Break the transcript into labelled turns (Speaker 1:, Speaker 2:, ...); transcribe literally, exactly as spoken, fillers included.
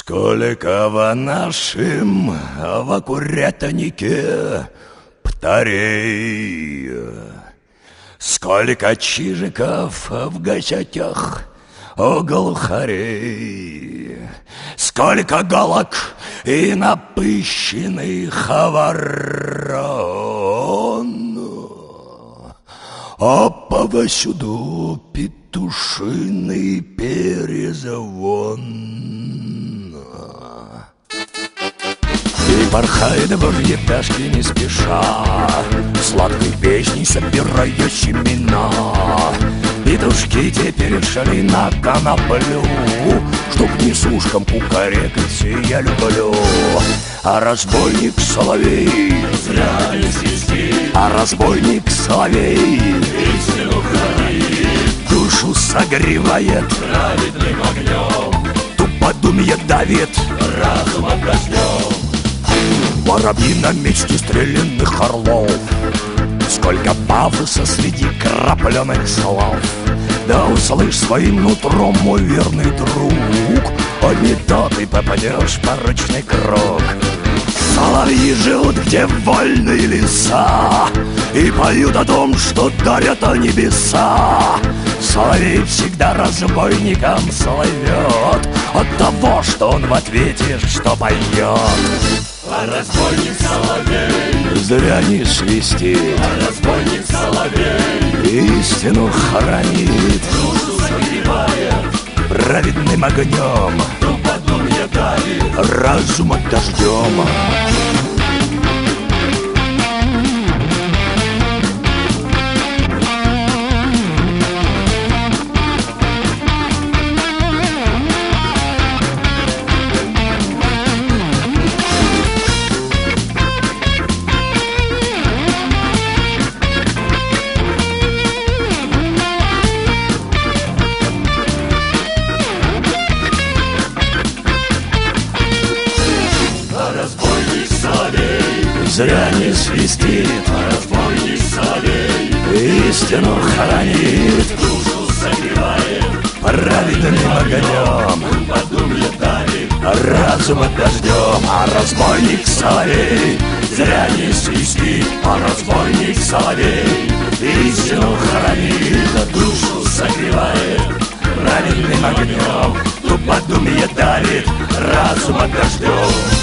Speaker 1: Сколько в нашем в курятнике птарей, сколько чижиков в гачатях у глухарей, сколько галок и напыщенных ворон, а повсюду петушиный перезвон. И порхает божьи пташки не спеша, сладкой песней собирая семена. Петушки теперь шли на коноплю, чтоб несушкам кукарекать я люблю. А разбойник соловей зря не свистит, а разбойник соловей истину хранит, душу согревает праведным огнем, туподумие давит разумом дождем. Воробьи на месте стрелянных орлов, сколько пафоса среди крапленых слов. Да услышь своим нутром, мой верный друг, а не то ты попадешь в порочный круг. Соловьи живут, где вольные леса, и поют о том, что дарят небеса. Соловей всегда разбойником слывет от того, что он в ответе что поет. А разбойник соловей зря не свистит, а разбойник соловей истину хранит, душу согревает праведным огнем, туподумие давит разума дождем. Зря не свистит, а разбойник соловей истину хранит, душу согревает праведным огнем, туподумие давит разума дождем. А разбойник соловей зря не свистит, а разбойник соловей истину хранит, душу согревает праведным огнем, туподумие давит разума дождем.